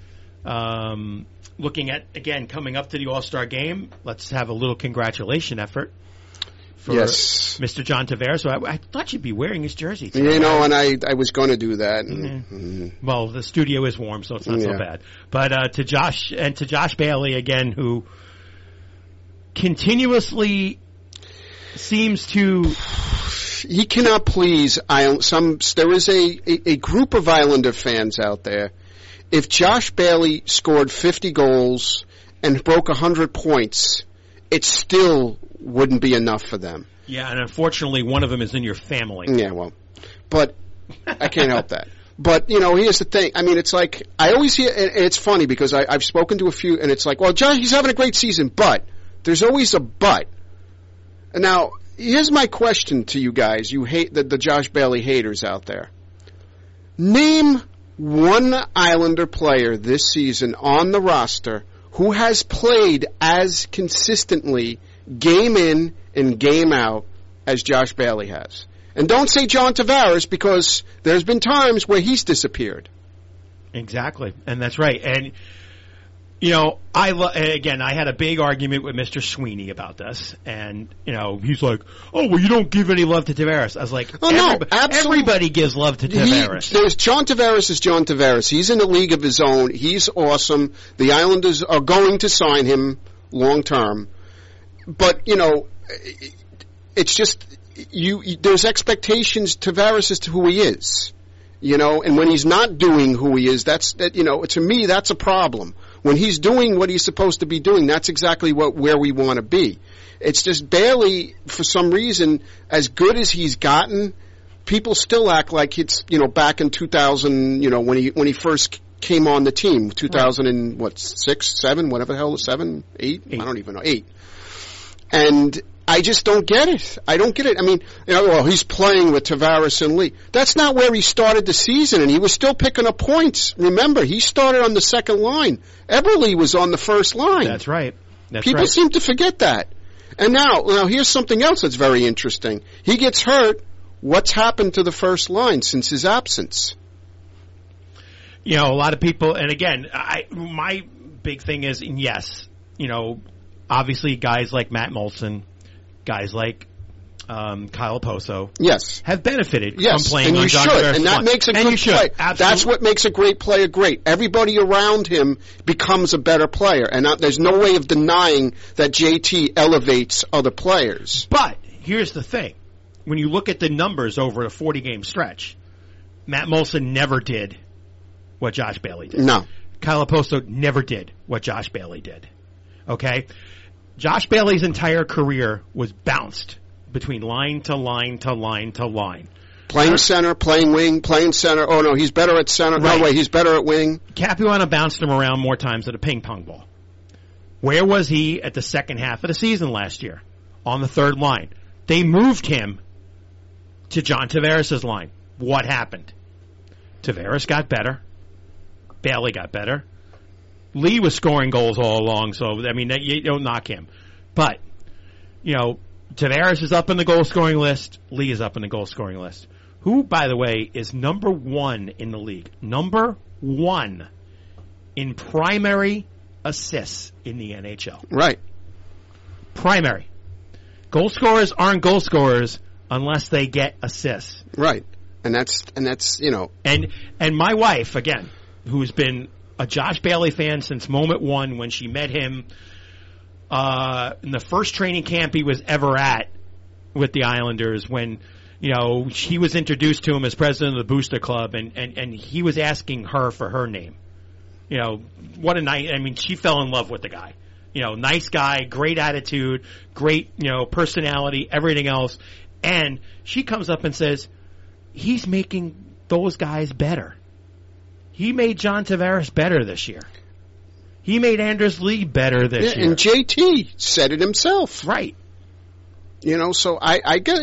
again coming up to the All-Star game, let's have a little congratulation effort for Mr. John Tavares. So I thought you'd be wearing his jersey today. And I was going to do that. Well, the studio is warm, so it's not so bad. But to Josh Bailey again, who continuously seems to... He cannot please there is a group of Islander fans out there. If Josh Bailey scored 50 goals and broke 100 points, it still wouldn't be enough for them. Yeah, and unfortunately one of them is in your family. Yeah, well, but I can't help that. But, here's the thing. I mean, it's like, I always hear, and it's funny because I've spoken to a few, and it's like, well, Josh, he's having a great season, but there's always a but. And now, here's my question to you guys, you hate the Josh Bailey haters out there. Name one Islander player this season on the roster who has played as consistently game in and game out as Josh Bailey has. And don't say John Tavares, because there's been times where he's disappeared. Exactly, and that's right. And I had a big argument with Mr. Sweeney about this, and he's like, "Oh, well, you don't give any love to Tavares." I was like, everybody gives love to Tavares. John Tavares is John Tavares. He's in a league of his own. He's awesome. The Islanders are going to sign him long term, but it's just there's expectations. Tavares is to who he is, and when he's not doing who he is, to me that's a problem. When he's doing what he's supposed to be doing, that's exactly where we want to be. It's just Bailey, for some reason, as good as he's gotten, people still act like it's, back in 2000, when he first came on the team, 2006, 7, whatever the hell, 7, 8? I don't even know, 8. And I just don't get it. I don't get it. I mean, he's playing with Tavares and Lee. That's not where he started the season, and he was still picking up points. Remember, he started on the second line. Eberle was on the first line. That's right. People seem to forget that. And now here's something else that's very interesting. He gets hurt. What's happened to the first line since his absence? A lot of people, and again, my big thing is, yes, obviously guys like Matt Moulson, guys like Kyle Poso, have benefited from playing on John Tavares. And that makes a good play. Absolutely. That's what makes a great player great. Everybody around him becomes a better player, and there's no way of denying that JT elevates other players. But here's the thing. When you look at the numbers over a 40-game stretch, Matt Moulson never did what Josh Bailey did. No. Kyle Poso never did what Josh Bailey did. Okay? Josh Bailey's entire career was bounced between line to line to line to line. Playing center, playing wing, playing center. Oh, no, he's better at center. Right. No, wait, he's better at wing. Capuano bounced him around more times than a ping pong ball. Where was he at the second half of the season last year? On the third line. They moved him to John Tavares' line. What happened? Tavares got better. Bailey got better. Lee was scoring goals all along, so, I mean, you don't knock him. But, Tavares is up in the goal-scoring list. Lee is up in the goal-scoring list. Who, by the way, is number 1 in the league. Number 1 in primary assists in the NHL. Right. Primary. Goal scorers aren't goal scorers unless they get assists. Right. And that's, you know. And my wife, again, who's been a Josh Bailey fan since moment one when she met him in the first training camp he was ever at with the Islanders, when, you know, he was introduced to him as president of the Booster Club, and he was asking her for her name. You know, what a nice, I mean, she fell in love with the guy. You know, nice guy, great attitude, great, you know, personality, everything else. And she comes up and says, he's making those guys better. He made John Tavares better this year. He made Anders Lee better this year. And JT said it himself. Right. You know, so I guess,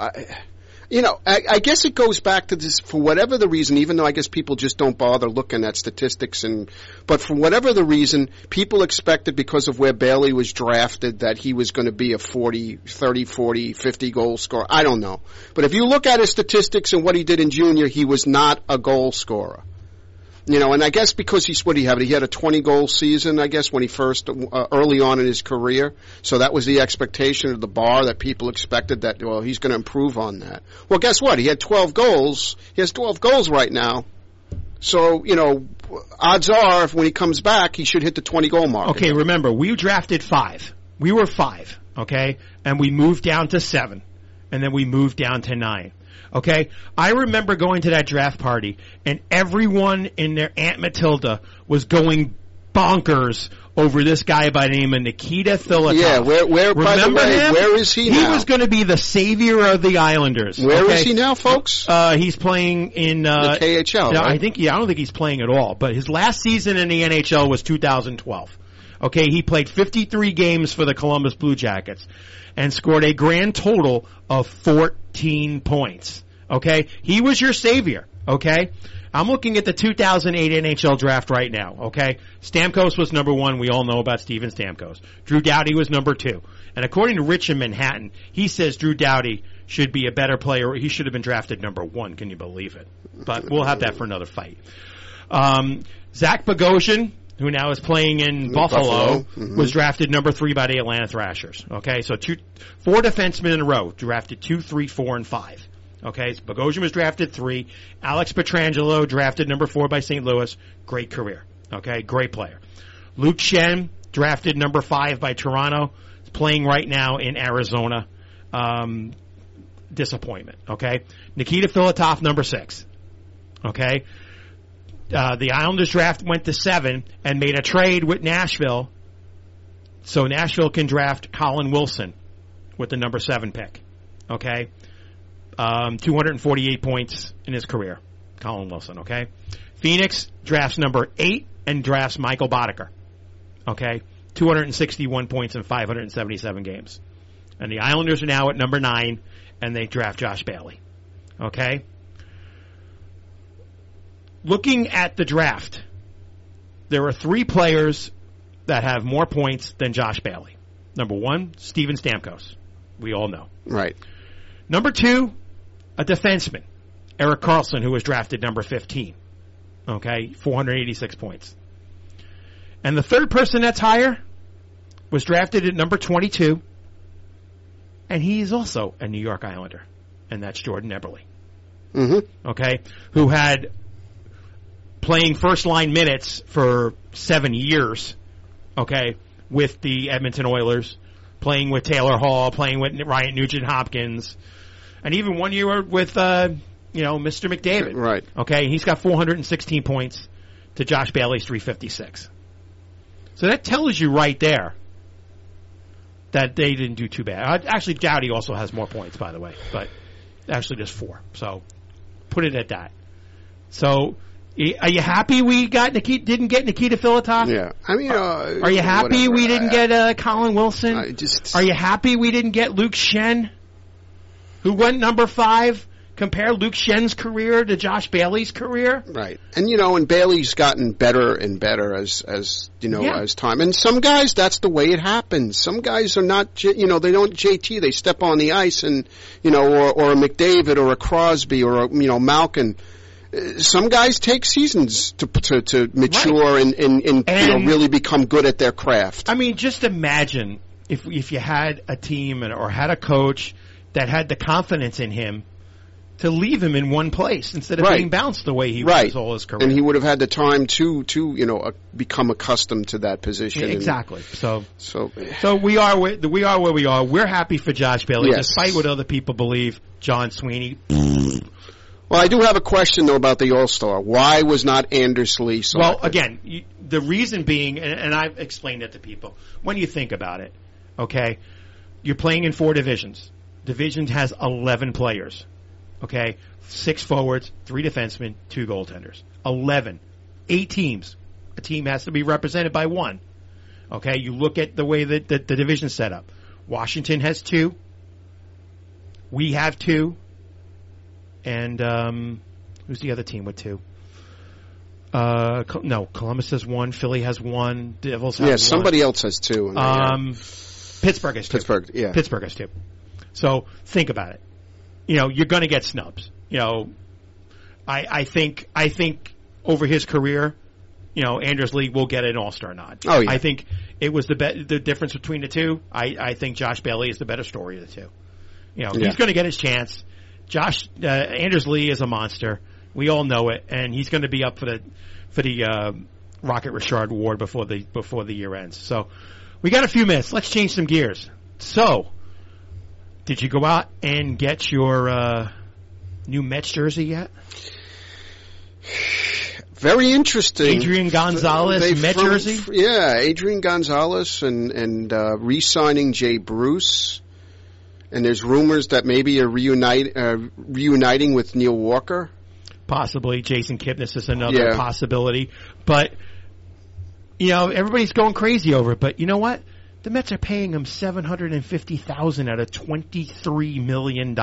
I guess it goes back to this, for whatever the reason, even though I guess people just don't bother looking at statistics, but for whatever the reason, people expected, because of where Bailey was drafted, that he was going to be a 30, 40, 50 goal scorer. I don't know. But if you look at his statistics and what he did in junior, he was not a goal scorer. You know, and I guess because he had a 20-goal season, I guess, when he first, early on in his career. So that was the expectation of the bar, that people expected that, well, he's going to improve on that. Well, guess what? He had 12 goals. He has 12 goals right now. So, you know, odds are, when he comes back, he should hit the 20-goal mark. Okay, again. Remember, we drafted 5. We were 5, okay? And we moved down to 7. And then we moved down to 9. Okay, I remember going to that draft party, and everyone in their Aunt Matilda was going bonkers over this guy by the name of Nikita Filatov. Yeah, where remember by the way, him? Where is he now? He was going to be the savior of the Islanders. Where is he now, folks? He's playing in the KHL. No, right? I don't think he's playing at all. But his last season in the NHL was 2012. Okay, he played 53 games for the Columbus Blue Jackets and scored a grand total of 14 points. Okay? He was your savior. Okay? I'm looking at the 2008 NHL draft right now. Okay? Stamkos was number 1. We all know about Steven Stamkos. Drew Doughty was number 2. And according to Rich in Manhattan, he says Drew Doughty should be a better player. He should have been drafted number 1. Can you believe it? But we'll have that for another fight. Zach Bogosian, who now is playing in Buffalo, was drafted number 3 by the Atlanta Thrashers. Okay, so 4 defensemen in a row, drafted 2, 3, 4, and 5. Okay, so Bogosian was drafted 3. Alex Pietrangelo, drafted number 4 by St. Louis. Great career. Okay, great player. Luke Schenn, drafted number 5 by Toronto, is playing right now in Arizona. Disappointment. Okay, Nikita Filatov, number 6. Okay. The Islanders draft went to 7 and made a trade with Nashville, so Nashville can draft Colin Wilson with the number 7 pick. Okay, 248 points in his career, Colin Wilson. Okay, Phoenix drafts number 8 and drafts Michael Boddicker. Okay, 261 points in 577 games, and the Islanders are now at number 9 and they draft Josh Bailey. Okay. Looking at the draft, there are 3 players that have more points than Josh Bailey. Number 1, Steven Stamkos. We all know. Right. Number 2, a defenseman, Erik Karlsson, who was drafted number 15. Okay, 486 points. And the third person that's higher was drafted at number 22, and he is also a New York Islander, and that's Jordan Eberle. Mm-hmm. Okay, who had playing first-line minutes for 7 years, okay, with the Edmonton Oilers, playing with Taylor Hall, playing with Ryan Nugent-Hopkins, and even 1 year with, Mr. McDavid. Right. Okay, he's got 416 points to Josh Bailey's 356. So that tells you right there that they didn't do too bad. Actually, Doughty also has more points, by the way, but actually just 4. So put it at that. So are you happy we didn't get Nikita Filatov? Yeah. I mean, are you happy we didn't get Colin Wilson? Are you happy we didn't get Luke Schenn, who went number 5? Compare Luke Schenn's career to Josh Bailey's career. Right. And, and Bailey's gotten better and better as time. And some guys, that's the way it happens. Some guys are not, they don't JT. They step on the ice and, or a McDavid or a Crosby or a, Malkin. some guys take seasons to mature and really become good at their craft. I mean, just imagine if you had a team or had a coach that had the confidence in him to leave him in one place instead of being bounced the way he was all his career. And he would have had the time to become accustomed to that position. Yeah, exactly. So we are where we are. We're happy for Josh Bailey, despite what other people believe. John Sweeney. Well, I do have a question, though, about the All-Star. Why was not Anders Lee selected? Well, again, the reason being, and I've explained it to people, when you think about it, okay, you're playing in 4 divisions. Division has 11 players, okay, 6 forwards, 3 defensemen, 2 goaltenders. 11. 8 teams. A team has to be represented by 1. Okay, you look at the way that the division's set up. Washington has 2. We have 2. And who's the other team with 2? Columbus has 1. Philly has 1. Devils have 1. Yeah, somebody else has 2. Pittsburgh has 2. Pittsburgh has 2. So think about it. You're going to get snubs. I think over his career, Anders Lee will get an All-Star nod. Oh yeah. I think it was the difference between the two. I think Josh Bailey is the better story of the two. He's going to get his chance. Anders Lee is a monster. We all know it, and he's going to be up for the Rocket Richard Award before the year ends. So we got a few minutes. Let's change some gears. So, did you go out and get your new Mets jersey yet? Very interesting. Adrian Gonzalez Met jersey? Yeah, Adrian Gonzalez and re-signing Jay Bruce. And there's rumors that maybe are reuniting with Neil Walker. Possibly. Jason Kipnis is another possibility. But, everybody's going crazy over it. But you know what? The Mets are paying him $750,000 out of $23 million.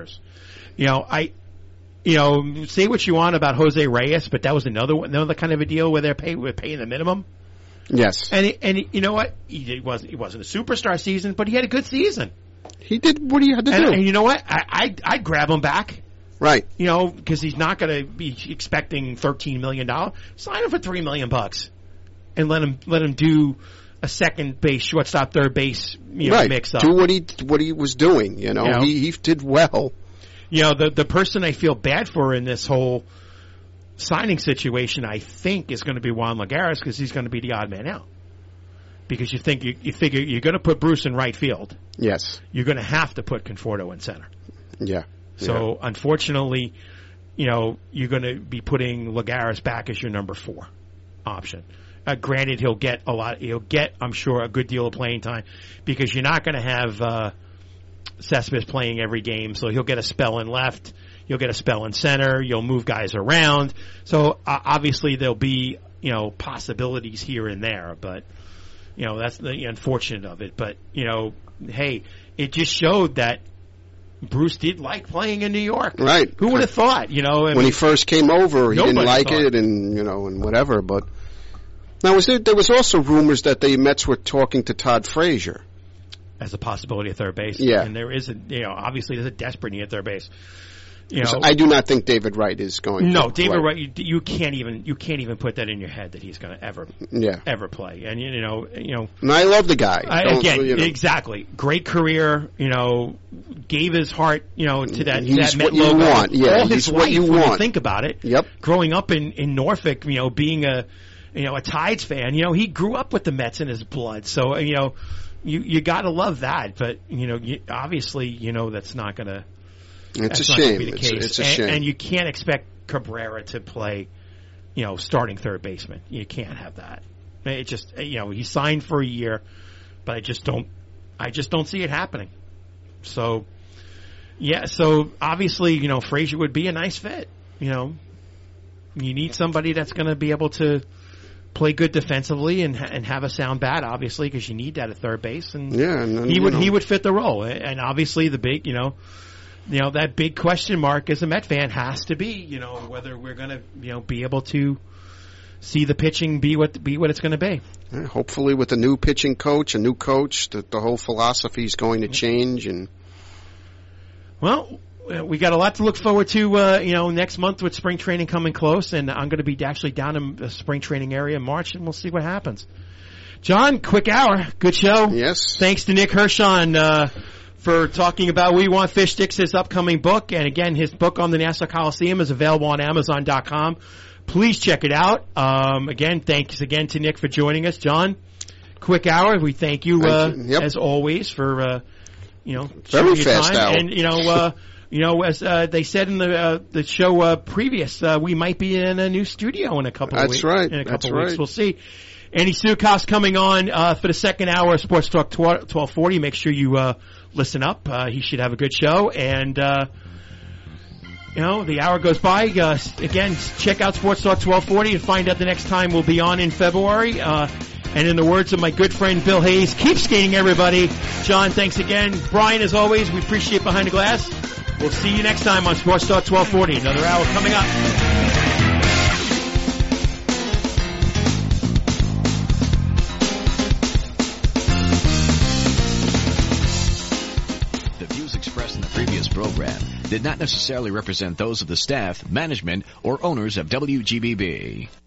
Say what you want about Jose Reyes, but that was another kind of a deal where they're paying the minimum. Yes. And you know what? He wasn't a superstar season, but he had a good season. He did what he had to do. And you know what? I'd grab him back. Right. Because he's not going to be expecting $13 million. Sign him for $3 million and let him do a second base, shortstop, third base, mix up. Do what he was doing. He did well. The person I feel bad for in this whole signing situation, I think, is going to be Juan Lagares because he's going to be the odd man out. Because you figure you're going to put Bruce in right field. Yes. You're going to have to put Conforto in center. Yeah. So unfortunately, you're going to be putting Lagares back as your number 4 option. Granted, he'll get, I'm sure, a good deal of playing time because you're not going to have Cespedes playing every game, so he'll get a spell in left, you'll get a spell in center, you'll move guys around. So obviously there'll be, possibilities here and there, but that's the unfortunate of it. But, hey, it just showed that Bruce did like playing in New York. Right. Who would have thought, when he first came over, he didn't like it and, and whatever, but now there was also rumors that the Mets were talking to Todd Frazier as a possibility at third base. Yeah. And there is obviously there's a desperate need at third base. I do not think David Wright is going. No, David Wright. You can't even put that in your head that he's going to ever play. And and I love the guy. Exactly, great career. Gave his heart. To that. He's that what Met logo. You want. Yeah, all his he's life, what you when want. You think about it. Yep. Growing up in Norfolk, being a Tides fan, he grew up with the Mets in his blood. So you got to love that. But obviously, that's not going to. It's a shame. It's a shame. And you can't expect Cabrera to play, starting third baseman. You can't have that. It just, he signed for a year, but I just don't see it happening. So, so obviously, Frazier would be a nice fit. You need somebody that's going to be able to play good defensively and have a sound bat, obviously, because you need that at third base. And he would fit the role. And obviously, the big, that big question mark as a Met fan has to be, whether we're going to, be able to see the pitching be what it's going to be. Hopefully, with a new pitching coach, the whole philosophy is going to change. And well, we got a lot to look forward to, next month with spring training coming close, and I'm going to be actually down in the spring training area in March, and we'll see what happens. John, quick hour. Good show. Yes. Thanks to Nick Hirshon, for talking about We Want Fish Sticks, his upcoming book. And again, his book on the Nassau Coliseum is available on Amazon.com. Please check it out. Again, thanks again to Nick for joining us. John, quick hour. We thank you, as always, for, very fast time. hour. And, as they said in the show previous, we might be in a new studio in a couple of weeks. That's right. In a couple of weeks. We'll see. Andy Sukas coming on for the second hour of Sports Talk 1240. Make sure you listen up. He should have a good show. And, the hour goes by. Again, check out Sports Talk 1240 and find out the next time we'll be on in February. And in the words of my good friend Bill Hayes, keep skating, everybody. John, thanks again. Brian, as always, we appreciate Behind the Glass. We'll see you next time on Sports Talk 1240. Another hour coming up. Previous program did not necessarily represent those of the staff, management, or owners of WGBB.